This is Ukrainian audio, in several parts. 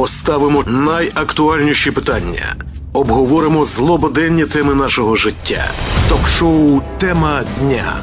Поставимо найактуальніші питання. Обговоримо злободенні теми нашого життя. Ток-шоу «Тема дня».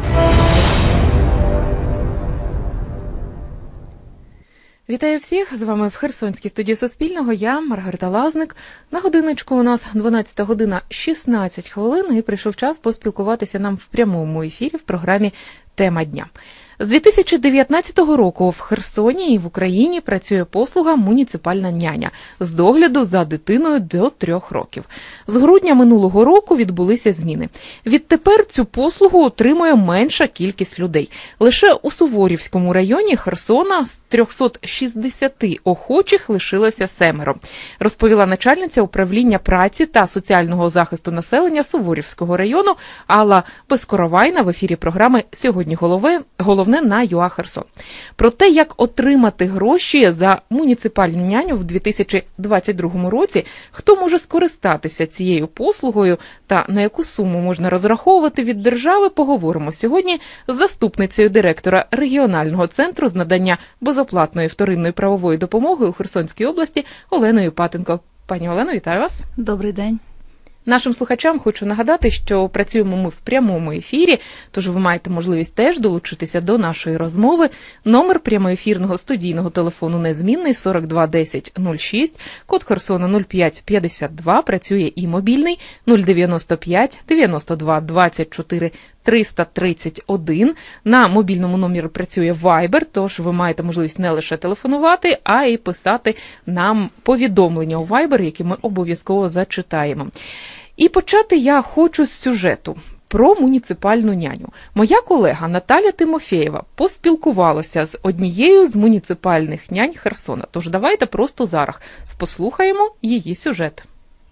Вітаю всіх! З вами в Херсонській студії Суспільного я, Маргарита Лазник. На годиночку у нас 12 година 16 хвилин і прийшов час поспілкуватися нам в прямому ефірі в програмі «Тема дня». З 2019 року в Херсоні і в Україні працює послуга «Муніципальна няня» з догляду за дитиною до 3 років. З грудня минулого року відбулися зміни. Відтепер цю послугу отримує менша кількість людей. Лише у Суворівському районі Херсона з 360 охочих лишилося 7, розповіла начальниця управління праці та соціального захисту населення Суворівського району Алла Безкоровайна в ефірі програми «Сьогодні головне на ЮА Херсон». Про те, як отримати гроші за муніципальну няню в 2022 році, хто може скористатися цією послугою та на яку суму можна розраховувати від держави, поговоримо сьогодні з заступницею директора регіонального центру з надання безоплатної вторинної правової допомоги у Херсонській області Оленою Патенко. Пані Олено, вітаю вас. Добрий день. Нашим слухачам хочу нагадати, що працюємо ми в прямому ефірі, тож ви маєте можливість теж долучитися до нашої розмови. Номер прямоефірного студійного телефону незмінний 42 10 06, код Херсона 0552, працює і мобільний 095 92 24 331. На мобільному номері працює Viber, тож ви маєте можливість не лише телефонувати, а й писати нам повідомлення у Viber, які ми обов'язково зачитаємо. І почати я хочу з сюжету про муніципальну няню. Моя колега Наталя Тимофєєва поспілкувалася з однією з муніципальних нянь Херсона. Тож давайте просто зараз послухаємо її сюжет.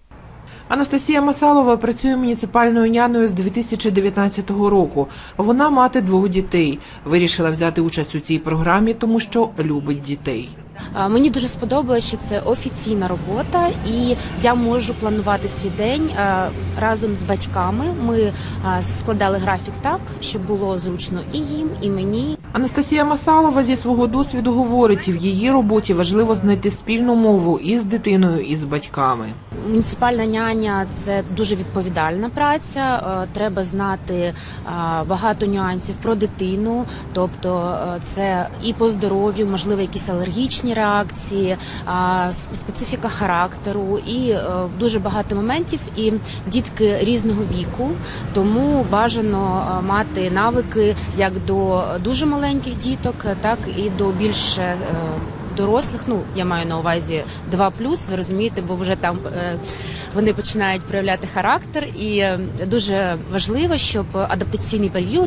Анастасія Масалова працює муніципальною няною з 2019 року. Вона мати 2 дітей. Вирішила взяти участь у цій програмі, тому що любить дітей. Мені дуже сподобалося, що це офіційна робота, і я можу планувати свій день разом з батьками. Ми складали графік так, щоб було зручно і їм, і мені. Анастасія Масалова зі свого досвіду говорить, в її роботі важливо знайти спільну мову і з дитиною, і з батьками. Муніципальна няня – це дуже відповідальна праця, треба знати багато нюансів про дитину, тобто це і по здоров'ю, можливо, якісь алергічні реакції, специфіка характеру і дуже багато моментів, і дітки різного віку, тому бажано мати навики як до дуже маленьких діток, так і до більш дорослих, я маю на увазі 2+, ви розумієте, бо вже там вони починають проявляти характер, і дуже важливо, щоб адаптаційний період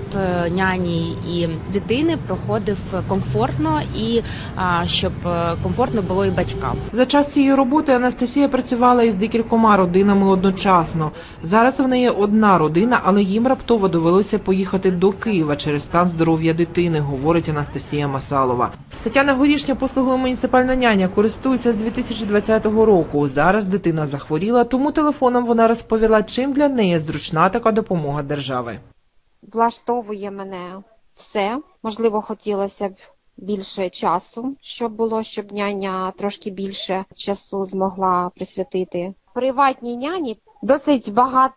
няні і дитини проходив комфортно і щоб комфортно було і батькам. За час цієї роботи Анастасія працювала із декількома родинами одночасно. Зараз в неї одна родина, але їм раптово довелося поїхати до Києва через стан здоров'я дитини, говорить Анастасія Масалова. Тетяна Горішня послугою «Муніципальна няня» користується з 2020 року. Зараз дитина захворіла, тому телефоном вона розповіла, чим для неї зручна така допомога держави. Влаштовує мене все. Можливо, хотілося б більше часу, щоб няня трошки більше часу змогла присвятити. Приватній няні досить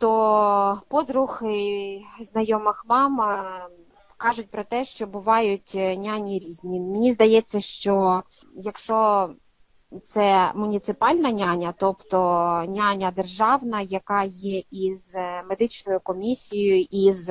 багато подруг і знайомих мам кажуть про те, що бувають няні різні. Мені здається, що якщо це муніципальна няня, тобто няня державна, яка є із медичною комісією, із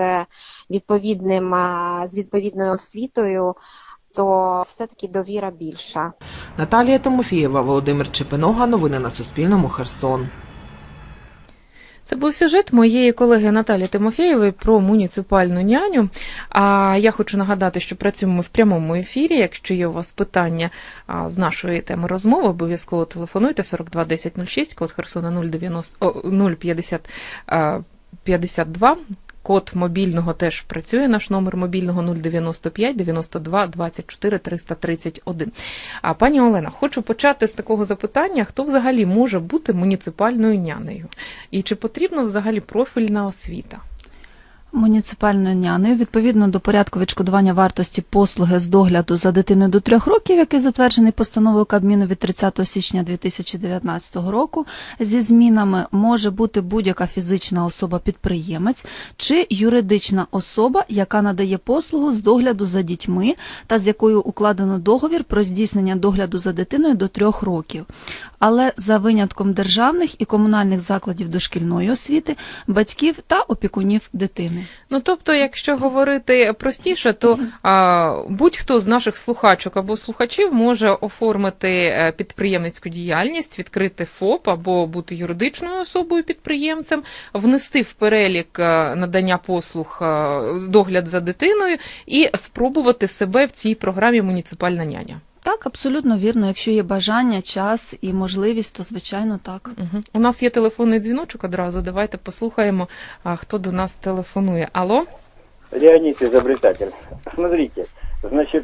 відповідною освітою, то все-таки довіра більша. Наталія Тимофєєва, Володимир Чепинога. Новини на Суспільному. Херсон. Це був сюжет моєї колеги Наталі Тимофєєвої про муніципальну няню. А я хочу нагадати, що працюємо в прямому ефірі. Якщо є у вас питання з нашої теми розмови, обов'язково телефонуйте 42 10 06, код Херсона 050 52. Код мобільного теж працює, наш номер мобільного 095 92 24 331. А пані Олена, хочу почати з такого запитання, хто взагалі може бути муніципальною нянею? І чи потрібна взагалі профільна освіта? Муніципальною нянею відповідно до порядку відшкодування вартості послуги з догляду за дитиною до 3 років, який затверджений постановою Кабміну від 30 січня 2019 року, зі змінами може бути будь-яка фізична особа-підприємець чи юридична особа, яка надає послугу з догляду за дітьми та з якою укладено договір про здійснення догляду за дитиною до 3 років. Але за винятком державних і комунальних закладів дошкільної освіти, батьків та опікунів дитини. Ну, тобто, якщо говорити простіше, то будь-хто з наших слухачок або слухачів може оформити підприємницьку діяльність, відкрити ФОП або бути юридичною особою-підприємцем, внести в перелік надання послуг догляд за дитиною і спробувати себе в цій програмі «Муніципальна няня». Так, абсолютно вірно. Якщо є бажання, час і можливість, то, звичайно, так. Угу. У нас є телефонний дзвіночок одразу. Давайте послухаємо, хто до нас телефонує. Алло? Леонид, изобретатель. Смотрите, значит,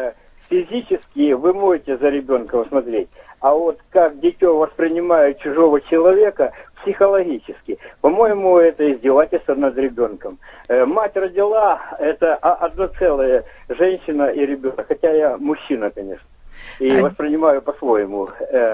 физически вы можете за ребенком смотреть, а вот как дитё воспринимает чужого человека психологически, по-моему, это издевательство над ребенком. Мать родила, это одно целое, женщина и ребенок, хотя я мужчина, конечно, и воспринимаю по-своему.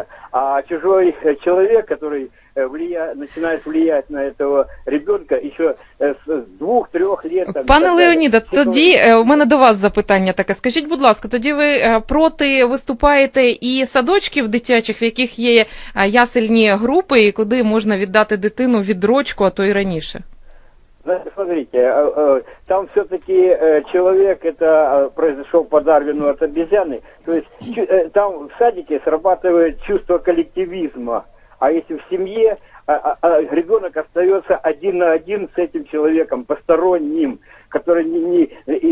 А чужой человек, который начинает влиять на этого ребенка еще с 2-3 лет. Пане Леоніде, тоді у мене до вас запитання таке. Скажіть, будь ласка, тоді ви проти виступаєте і садочків дитячих, в яких є ясельні групи, і куди можна віддати дитину відрочку, а то й раніше? Значит, смотрите, там все-таки человек, это произошел по Дарвину от обезьяны, то есть там в садике срабатывает чувство коллективизма. А если в семье ребенок остается один на один с этим человеком, посторонним, который не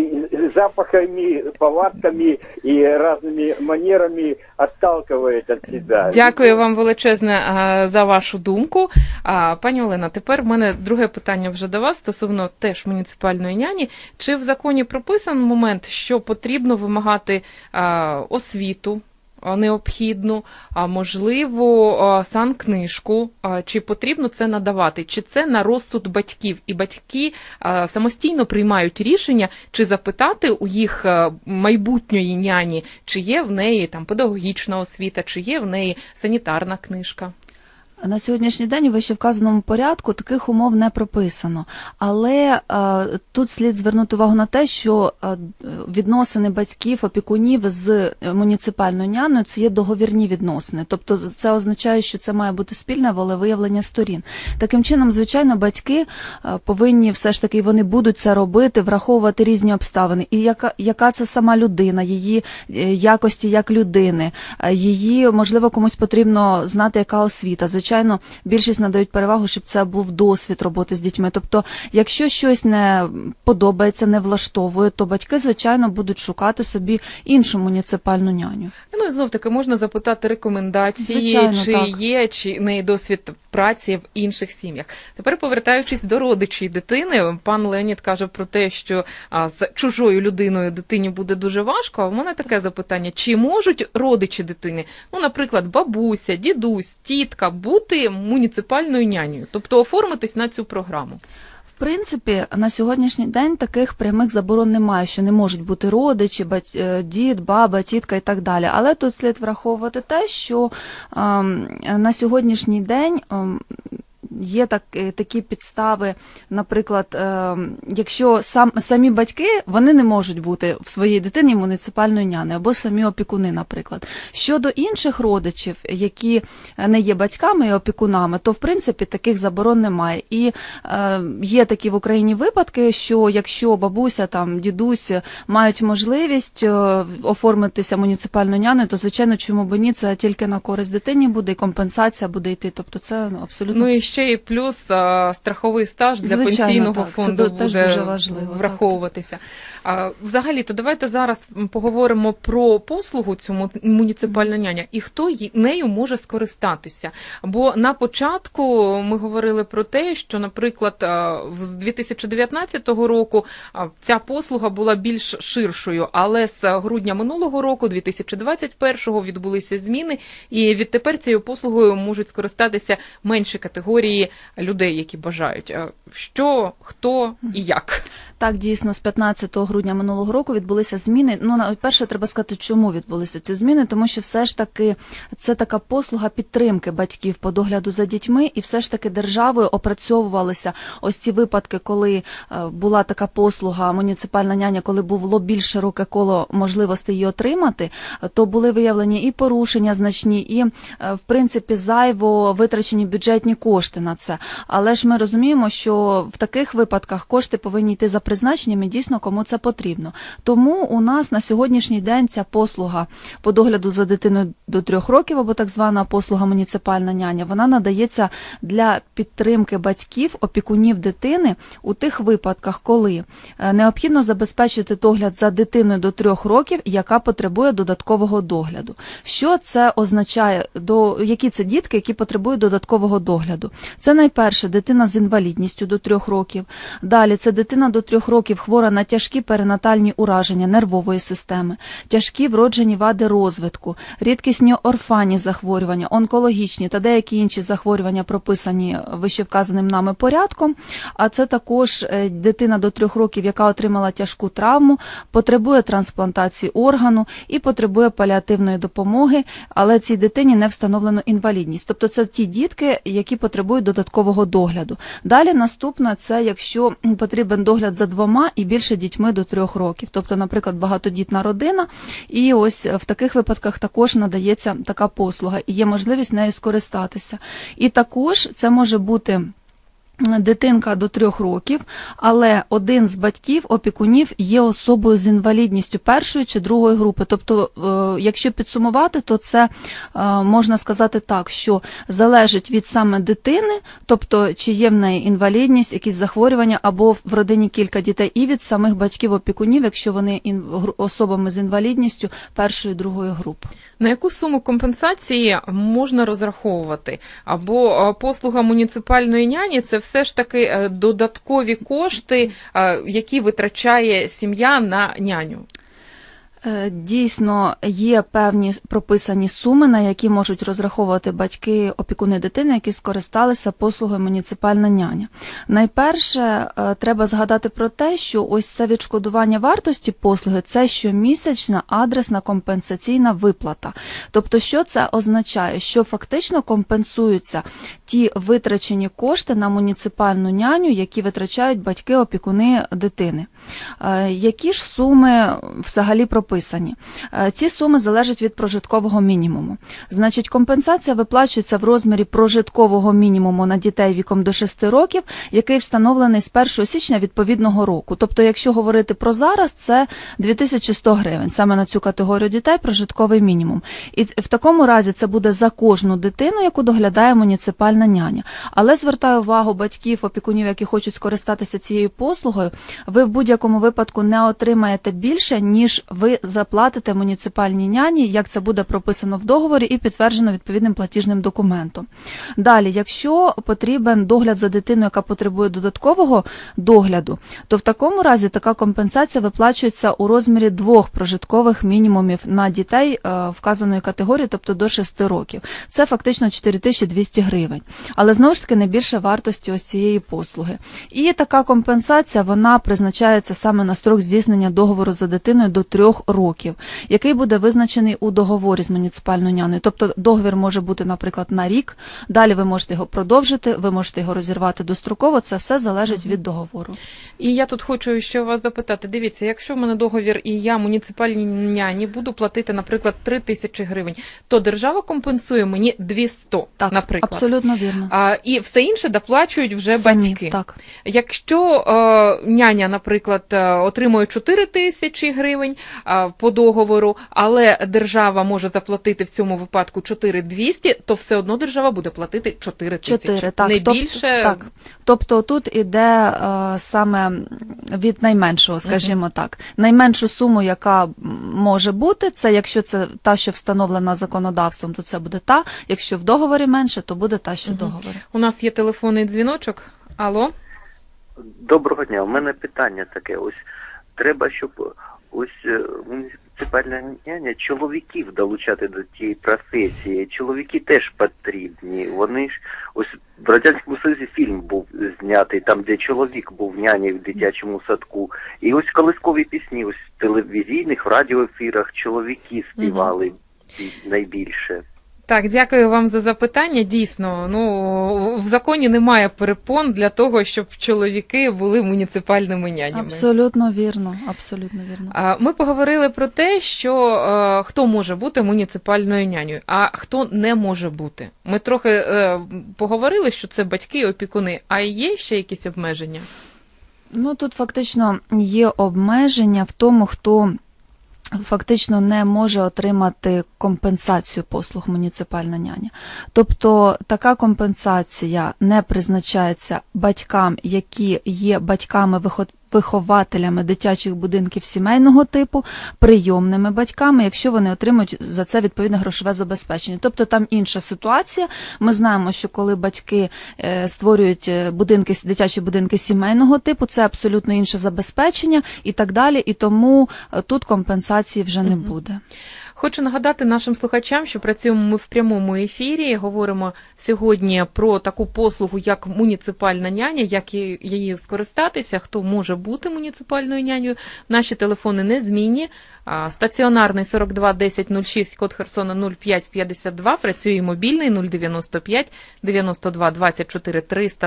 запахами, повадками и разными манерами отталкивает от себя. Дякую вам величезне за вашу думку. Пані Олена, тепер в мене друге питання вже до вас стосовно теж муніципальної няні. Чи в законі прописан момент, що потрібно вимагати освіту необхідну, а можливо санкнижку, чи потрібно це надавати, чи це на розсуд батьків, і батьки самостійно приймають рішення, чи запитати у їх майбутньої няні, чи є в неї там педагогічна освіта, чи є в неї санітарна книжка. На сьогоднішній день у вищевказаному порядку таких умов не прописано. Але тут слід звернути увагу на те, що відносини батьків, опікунів з муніципальною нянею – це є договірні відносини. Тобто це означає, що це має бути спільне волевиявлення сторін. Таким чином, звичайно, батьки повинні все ж таки, вони будуть це робити, враховувати різні обставини. І яка це сама людина, її якості як людини, її, можливо, комусь потрібно знати, яка освіта. Звичайно, більшість надають перевагу, щоб це був досвід роботи з дітьми. Тобто, якщо щось не подобається, не влаштовує, то батьки, звичайно, будуть шукати собі іншу муніципальну няню. Ну і знов-таки можна запитати рекомендації, звичайно, чи так. є, чи не досвід праці в інших сім'ях. Тепер, повертаючись до родичів дитини, пан Леонід каже про те, що з чужою людиною дитині буде дуже важко, а в мене таке запитання, чи можуть родичі дитини, ну, наприклад, бабуся, дідусь, тітка, бути муніципальною нянею, тобто оформитись на цю програму? В принципі, на сьогоднішній день таких прямих заборон немає, що не можуть бути родичі, дід, баба, тітка і так далі. Але тут слід враховувати те, що на сьогоднішній день є такі підстави, наприклад, якщо самі батьки, вони не можуть бути в своїй дитині муніципальною нянею, або самі опікуни, наприклад. Щодо інших родичів, які не є батьками і опікунами, то, в принципі, таких заборон немає. І є такі в Україні випадки, що якщо бабуся, там, дідусь мають можливість оформитися муніципальною нянею, то, звичайно, чому б ні, це тільки на користь дитині буде, і компенсація буде йти. Тобто це абсолютно... Ну і ще і плюс страховий стаж для звичайно, пенсійного так. фонду Це буде дуже важливо, враховуватися. Взагалі, то давайте зараз поговоримо про послугу цю муніципальна няня і хто нею може скористатися. Бо на початку ми говорили про те, що, наприклад, з 2019 року ця послуга була більш ширшою, але з грудня минулого року, 2021-го, відбулися зміни, і відтепер цією послугою можуть скористатися менші категорії категорії людей, які бажають. Що, хто і як? Так, дійсно, з 15 грудня минулого року відбулися зміни. Перше, треба сказати, чому відбулися ці зміни, тому що все ж таки це така послуга підтримки батьків по догляду за дітьми, і все ж таки державою опрацьовувалися ось ці випадки, коли була така послуга муніципальна няня, коли було більш широке коло можливостей її отримати, то були виявлені і порушення значні, і, в принципі, зайво витрачені бюджетні кошти на це. Але ж ми розуміємо, що в таких випадках кошти повинні йти за призначенням і дійсно кому це потрібно. Тому у нас на сьогоднішній день ця послуга по догляду за дитиною до 3 років, або так звана послуга муніципальна няня, вона надається для підтримки батьків, опікунів дитини у тих випадках, коли необхідно забезпечити догляд за дитиною до 3 років, яка потребує додаткового догляду. Що це означає? Які це дітки, які потребують додаткового догляду? Це найперше дитина з інвалідністю до 3 років. Далі це дитина до 3 років хвора на тяжкі перинатальні ураження нервової системи, тяжкі вроджені вади розвитку, рідкісні орфанні захворювання, онкологічні та деякі інші захворювання, прописані вищевказаним нами порядком. А це також дитина до 3 років, яка отримала тяжку травму, потребує трансплантації органу і потребує паліативної допомоги, але цій дитині не встановлено інвалідність. Тобто це ті дітки, які потребують додаткового догляду. Далі наступне – це якщо потрібен догляд за 2 і більше дітьми до 3 років. Тобто, наприклад, багатодітна родина, і ось в таких випадках також надається така послуга, і є можливість нею скористатися. І також це може бути дитинка до 3 років, але один з батьків, опікунів, є особою з інвалідністю 1-ї чи 2-ї групи. Тобто, якщо підсумувати, то це можна сказати так, що залежить від саме дитини, тобто чи є в неї інвалідність, якісь захворювання, або в родині кілька дітей, і від самих батьків-опікунів, якщо вони особами з інвалідністю 1-ї, 2-ї групи. На яку суму компенсації можна розраховувати? Або послуга муніципальної няні – це все ж таки додаткові кошти, які витрачає сім'я на няню? Дійсно, є певні прописані суми, на які можуть розраховувати батьки, опікуни дитини, які скористалися послугою муніципальна няня. Найперше, треба згадати про те, що ось це відшкодування вартості послуги – це щомісячна адресна компенсаційна виплата. Тобто, що це означає? Що фактично компенсуються ті витрачені кошти на муніципальну няню, які витрачають батьки, опікуни дитини. Які ж суми взагалі прописані? Ці суми залежать від прожиткового мінімуму. Значить, компенсація виплачується в розмірі прожиткового мінімуму на дітей віком до 6 років, який встановлений з 1 січня відповідного року. Тобто, якщо говорити про зараз, це 2100 гривень. Саме на цю категорію дітей прожитковий мінімум. І в такому разі це буде за кожну дитину, яку доглядає муніципальна няня. Але звертаю увагу батьків, опікунів, які хочуть скористатися цією послугою, ви в будь-якому випадку не отримаєте більше, ніж ви заплатите муніципальній няні, як це буде прописано в договорі і підтверджено відповідним платіжним документом. Далі, якщо потрібен догляд за дитиною, яка потребує додаткового догляду, то в такому разі така компенсація виплачується у розмірі 2 прожиткових мінімумів на дітей вказаної категорії, тобто до 6 років. Це фактично 4200 гривень. Але знову ж таки не більше вартості ось цієї послуги. І така компенсація, вона призначається саме на строк здійснення договору за дитиною до 3 років, який буде визначений у договорі з муніципальною нянею. Тобто договір може бути, наприклад, на рік, далі ви можете його продовжити, ви можете його розірвати достроково, це все залежить від договору. І я тут хочу ще вас запитати, дивіться, якщо в мене договір і я муніципальній няні буду платити, наприклад, 3000 гривень, то держава компенсує мені 200, так, наприклад. Абсолютно вірно. І все інше доплачують вже самі, батьки. Так. Якщо няня, наприклад, отримує 4000 гривень по договору, але держава може заплатити в цьому випадку 4200, то все одно держава буде платити 4000. Так. Не більше. Так. Тобто тут іде саме від найменшого, скажімо так. Найменшу суму, яка може бути, це якщо це та, що встановлена законодавством, то це буде та, якщо в договорі менше, то буде та, що в договорі. У нас є телефонний дзвіночок. Алло? Доброго дня. У мене питання таке. Ось треба, щоб ось муніципальна няня чоловіків долучати до тієї професії. Чоловіки теж потрібні. Вони ж, ось в Радянському Союзі фільм був знятий, там, де чоловік був нянею в дитячому садку. І ось колискові пісні, ось в телевізійних, в радіоефірах чоловіки співали найбільше. Так, дякую вам за запитання. Дійсно, в законі немає перепон для того, щоб чоловіки були муніципальними нянями. Абсолютно вірно, абсолютно вірно. Ми поговорили про те, що хто може бути муніципальною нянею, а хто не може бути. Ми трохи поговорили, що це батьки і опікуни, а є ще якісь обмеження? Тут фактично є обмеження в тому, хто фактично не може отримати компенсацію послуг муніципальна няня. Тобто така компенсація не призначається батькам, які є батьками-вихователями дитячих будинків сімейного типу, прийомними батьками, якщо вони отримують за це відповідне грошове забезпечення. Тобто там інша ситуація. Ми знаємо, що коли батьки створюють дитячі будинки сімейного типу, це абсолютно інше забезпечення і так далі, і тому тут компенсації вже не буде. Хочу нагадати нашим слухачам, що працюємо ми в прямому ефірі, говоримо сьогодні про таку послугу, як муніципальна няня, як її скористатися, хто може бути муніципальною нянею. Наші телефони незмінні. Стаціонарний 42 10 06, код Херсона 0552, працює і мобільний 095 92 24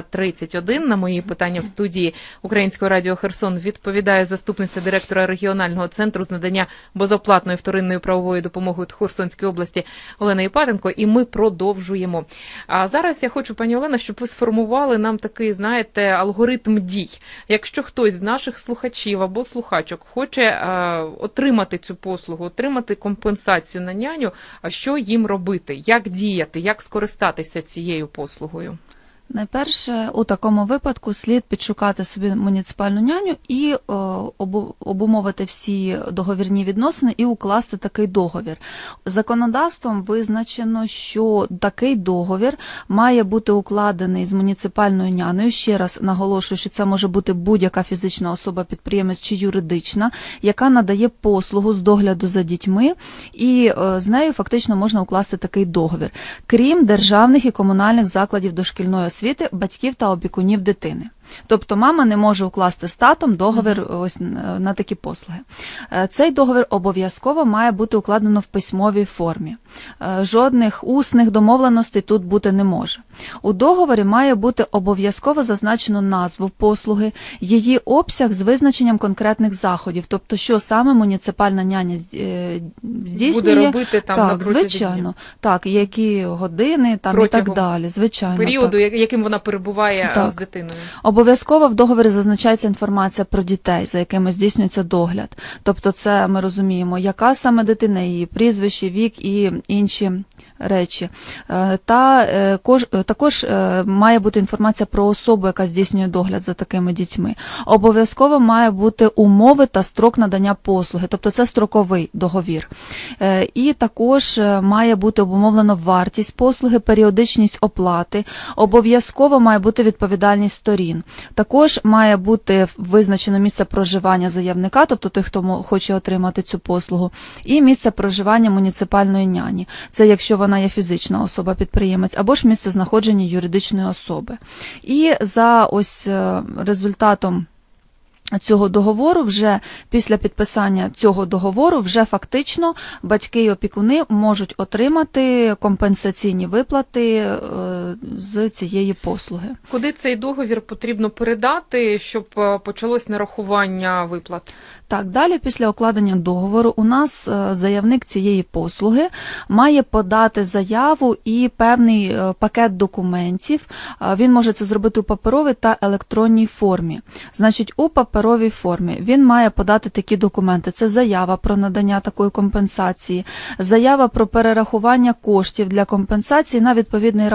331. На мої питання в студії Українського радіо Херсон відповідає заступниця директора регіонального центру з надання безоплатної вторинної правової допомоги у Херсонській області Олена Єпаренко, і ми продовжуємо. А зараз я хочу, пані Олена, щоб ви сформували нам такий, алгоритм дій. Якщо хтось з наших слухачів або слухачок хоче отримати цю послугу, отримати компенсацію на няню, а що їм робити, як діяти, як скористатися цією послугою? Найперше, у такому випадку слід підшукати собі муніципальну няню і обумовити всі договірні відносини і укласти такий договір. Законодавством визначено, що такий договір має бути укладений з муніципальною нянею. Ще раз наголошую, що це може бути будь-яка фізична особа, підприємець чи юридична, яка надає послугу з догляду за дітьми, і з нею фактично можна укласти такий договір. Крім державних і комунальних закладів дошкільної освіти, батьків та опікунів дитини. Тобто мама не може укласти з татом договір ось на такі послуги. Цей договір обов'язково має бути укладено в письмовій формі. Жодних усних домовленостей тут бути не може. У договорі має бути обов'язково зазначено назву послуги, її обсяг з визначенням конкретних заходів, тобто що саме муніципальна няня здійснює. Буде робити там так, звичайно. Так, які години там і так далі, звичайно. Періоду, яким вона перебуває з дитиною. Обов'язково в договорі зазначається інформація про дітей, за якими здійснюється догляд. Тобто це ми розуміємо, яка саме дитина, її прізвище, вік і інші речі. Також має бути інформація про особу, яка здійснює догляд за такими дітьми. Обов'язково має бути умови та строк надання послуги, тобто це строковий договір. І також має бути обумовлено вартість послуги, періодичність оплати, обов'язково має бути відповідальність сторін. Також має бути визначено місце проживання заявника, тобто той, хто хоче отримати цю послугу, і місце проживання муніципальної няні. Це якщо вона є фізична особа-підприємець, або ж місце знаходження юридичної особи. І за ось результатом цього договору, вже після підписання цього договору, вже фактично батьки і опікуни можуть отримати компенсаційні виплати з цієї послуги. Куди цей договір потрібно передати, щоб почалось нарахування виплат? Так, далі після укладення договору у нас заявник цієї послуги має подати заяву і певний пакет документів. Він може це зробити у паперовій та електронній формі. Значить, у паперовій формі він має подати такі документи. Це заява про надання такої компенсації, заява про перерахування коштів для компенсації на відповідний рахунок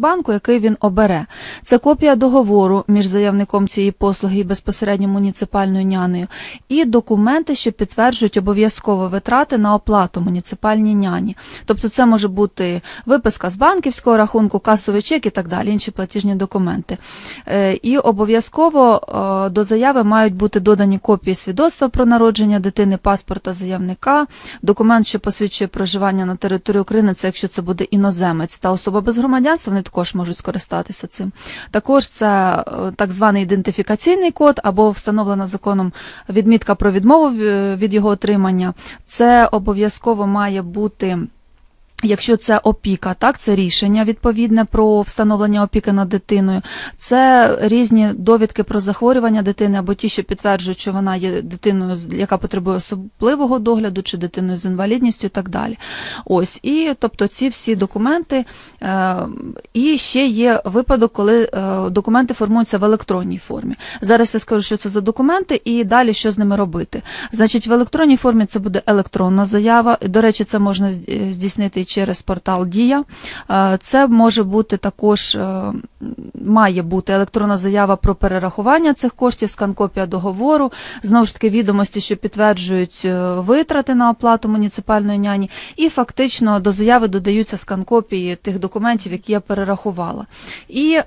банку, який він обере. Це копія договору між заявником цієї послуги і безпосередньо муніципальною нянею, і документи, що підтверджують обов'язково витрати на оплату муніципальній няні. Тобто це може бути виписка з банківського рахунку, касовий чек і так далі, інші платіжні документи. І обов'язково до заяви мають бути додані копії свідоцтва про народження дитини, паспорта заявника, документ, що посвідчує проживання на території України, це якщо це буде іноземець та особа без громадянства, вони також можуть скористатися цим. Також це так званий ідентифікаційний код або встановлена законом відмітка про відмову від його отримання. Це обов'язково має бути, якщо це опіка, так, це рішення відповідне про встановлення опіки над дитиною, це різні довідки про захворювання дитини або ті, що підтверджують, що вона є дитиною, яка потребує особливого догляду, чи дитиною з інвалідністю і так далі. Ось, і тобто ці всі документи, і ще є випадок, коли документи формуються в електронній формі. Зараз я скажу, що це за документи і далі що з ними робити. Значить, в електронній формі це буде електронна заява, до речі, це можна здійснити через портал Дія. Це може бути також, має бути електронна заява про перерахування цих коштів, скан-копія договору, знову ж таки відомості, що підтверджують витрати на оплату муніципальної няні, і фактично до заяви додаються скан-копії тих документів, які я перерахувала. І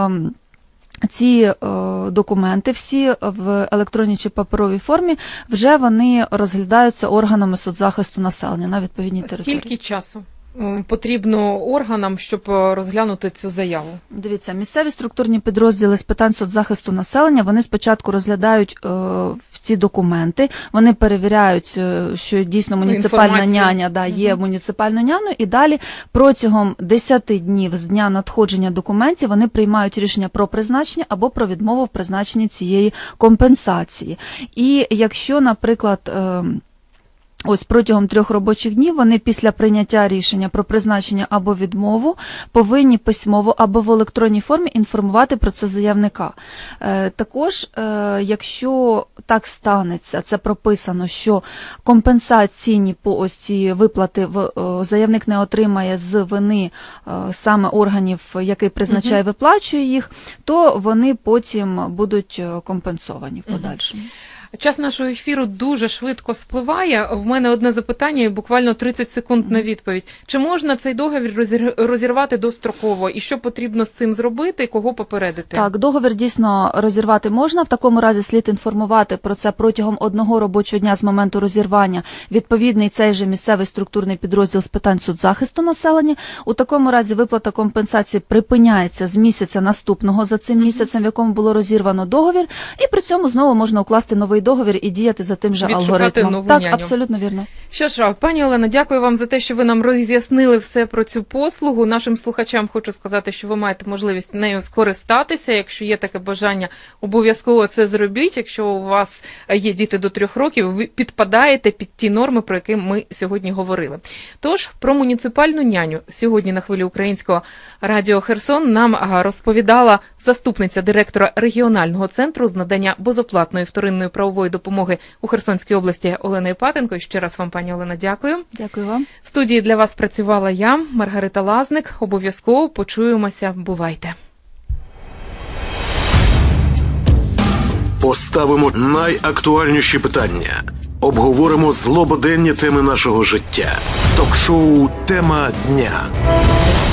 ці документи всі в електронній чи паперовій формі вже вони розглядаються органами соцзахисту населення на відповідній території. Скільки часу потрібно органам, щоб розглянути цю заяву? Дивіться, місцеві структурні підрозділи з питань соцзахисту населення, вони спочатку розглядають ці документи, вони перевіряють, що дійсно муніципальна няня є муніципальною няною, і далі протягом 10 днів з дня надходження документів вони приймають рішення про призначення або про відмову в призначенні цієї компенсації. І якщо, наприклад, ось протягом 3 робочих днів вони після прийняття рішення про призначення або відмову повинні письмово або в електронній формі інформувати про це заявника. Також, якщо так станеться, це прописано, що компенсаційні по ось ці виплати заявник не отримає з вини саме органів, який призначає, виплачує їх, то вони потім будуть компенсовані в подальшому. Час нашого ефіру дуже швидко спливає. В мене одне запитання і буквально 30 секунд на відповідь. Чи можна цей договір розірвати достроково? І що потрібно з цим зробити, і кого попередити? Так, договір дійсно розірвати можна. В такому разі слід інформувати про це протягом 1 робочого дня з моменту розірвання відповідний цей же місцевий структурний підрозділ з питань соцзахисту населення. У такому разі виплата компенсації припиняється з місяця наступного за цим місяцем, в якому було розірвано договір, і при цьому знову можна укласти новий договір і діяти за тим же алгоритмом. Так, няню. Абсолютно вірно. Що ж, пані Олено, дякую вам за те, що ви нам роз'яснили все про цю послугу. Нашим слухачам хочу сказати, що ви маєте можливість нею скористатися. Якщо є таке бажання, обов'язково це зробіть. Якщо у вас є діти до 3 років, ви підпадаєте під ті норми, про які ми сьогодні говорили. Тож, про муніципальну няню сьогодні на хвилі Українського радіо Херсон нам розповідала заступниця директора регіонального центру з надання безоплатної вторинної правової допомоги у Херсонській області Олена Іпатенко. І ще раз вам, пані Олена, дякую. Дякую вам. В студії для вас працювала я, Маргарита Лазник. Обов'язково почуємося. Бувайте. Поставимо найактуальніші питання. Обговоримо злободенні теми нашого життя. Ток-шоу «Тема дня».